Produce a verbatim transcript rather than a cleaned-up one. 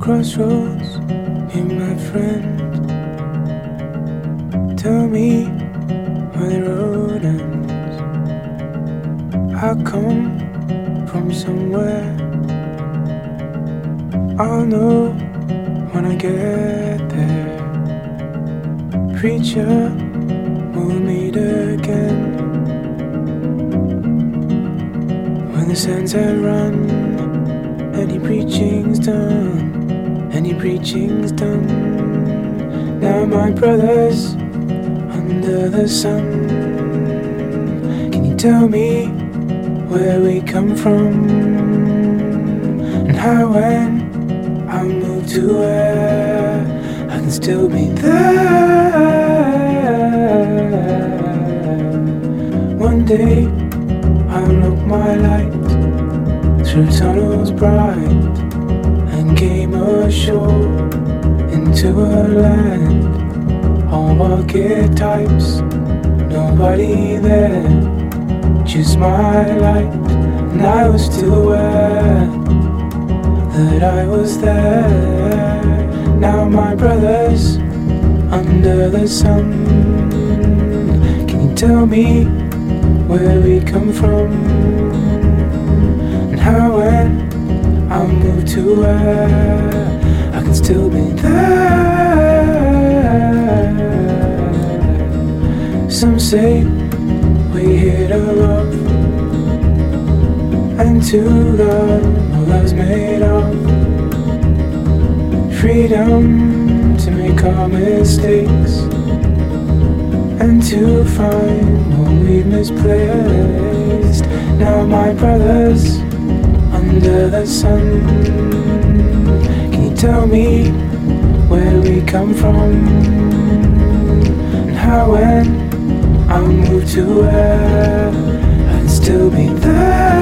crossroads, be my friend. Tell me where the road ends. I come from somewhere. I'll know when I get there. Preacher, we'll meet again. When the sands have run, any preaching's done, any preaching's done. Now my brothers under the sun, can you tell me where we come from? And how when I move to where I can still be there. One day I'll look my light through tunnels bright and came ashore into a land all archetypes, nobody there, just my light. And I was still aware that I was there. Now my brothers under the sun, can you tell me where we come from? And how when I move to where I can still be there. Some say we hit a rock, and to love all love's made of. Freedom to make our mistakes and to find what we've misplaced. Now my brothers under the sun, can you tell me where we come from? And how when I move to where I can still be there.